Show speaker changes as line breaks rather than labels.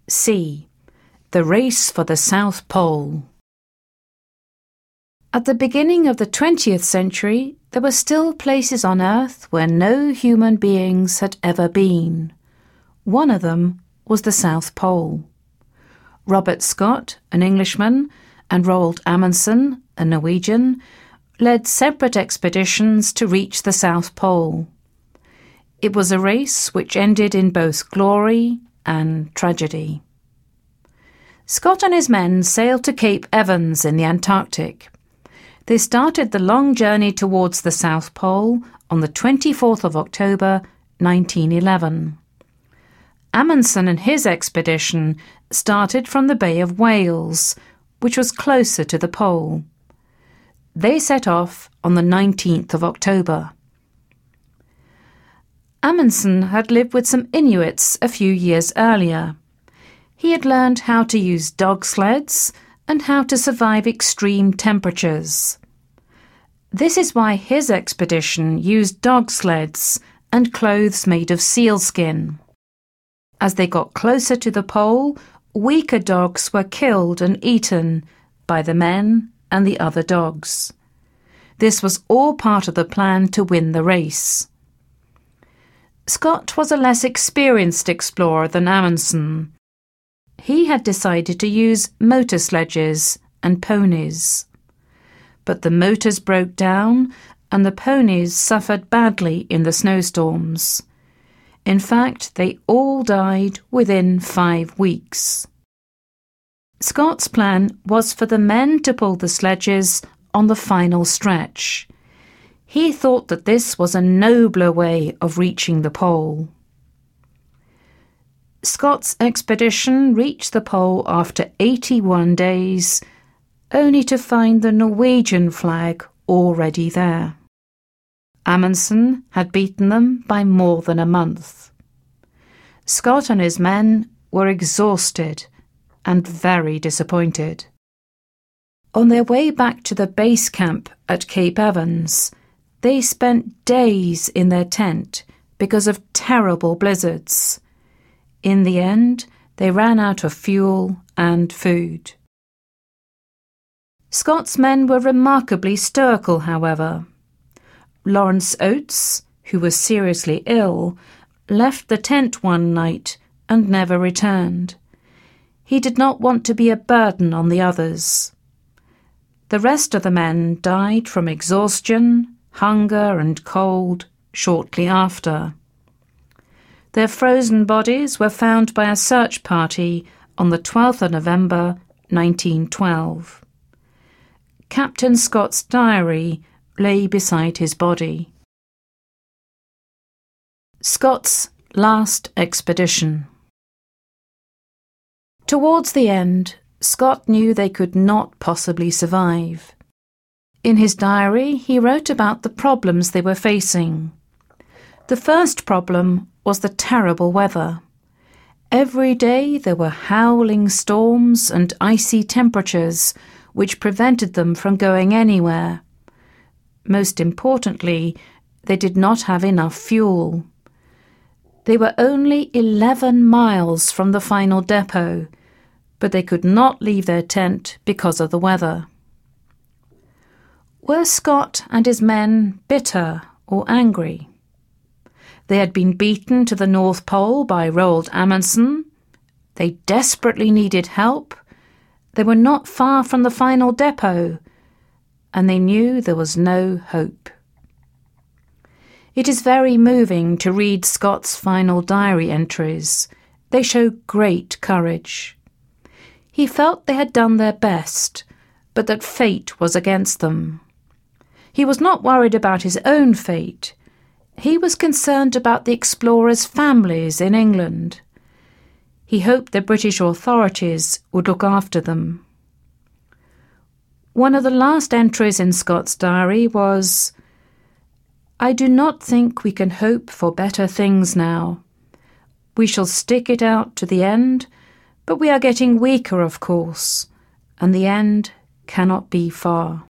C. The race for the South Pole. At the beginning of the 20th century, there were still places on Earth where no human beings had ever been. One of them was the South Pole. Robert Scott, an Englishman, and Roald Amundsen, a Norwegian, led separate expeditions to reach the South Pole. It was a race which ended in both glory and tragedy. Scott and his men sailed to Cape Evans in the Antarctic. They started the long journey towards the South Pole on the 24th of October, 1911. Amundsen and his expedition started from the Bay of Whales, which was closer to the pole. They set off on the 19th of October. Amundsen had lived with some Inuits a few years earlier. He had learned how to use dog sleds and how to survive extreme temperatures. This is why his expedition used dog sleds and clothes made of sealskin. As they got closer to the pole, weaker dogs were killed and eaten by the men and the other dogs. This was all part of the plan to win the race. Scott was a less experienced explorer than Amundsen. He had decided to use motor sledges and ponies. But the motors broke down and the ponies suffered badly in the snowstorms. In fact, they all died within 5 weeks. Scott's plan was for the men to pull the sledges on the final stretch. He thought that this was a nobler way of reaching the pole. Scott's expedition reached the pole after 81 days, only to find the Norwegian flag already there. Amundsen had beaten them by more than a month. Scott and his men were exhausted and very disappointed. On their way back to the base camp at Cape Evans, they spent days in their tent because of terrible blizzards. In the end, they ran out of fuel and food. Scott's men were remarkably stoical, however. Lawrence Oates, who was seriously ill, left the tent one night and never returned. He did not want to be a burden on the others. The rest of the men died from exhaustion, hunger and cold shortly after. Their frozen bodies were found by a search party on the 12th of November, 1912. Captain Scott's diary lay beside his body. Scott's last expedition. Towards the end, Scott knew they could not possibly survive. In his diary, he wrote about the problems they were facing. The first problem was the terrible weather. Every day there were howling storms and icy temperatures which prevented them from going anywhere. Most importantly, they did not have enough fuel. They were only 11 miles from the final depot, but they could not leave their tent because of the weather. Were Scott and his men bitter or angry? They had been beaten to the North Pole by Roald Amundsen. They desperately needed help. They were not far from the final depot, and they knew there was no hope. It is very moving to read Scott's final diary entries. They show great courage. He felt they had done their best, but that fate was against them. He was not worried about his own fate. He was concerned about the explorers' families in England. He hoped the British authorities would look after them. One of the last entries in Scott's diary was, "I do not think we can hope for better things now. We shall stick it out to the end, but we are getting weaker, of course, and the end cannot be far."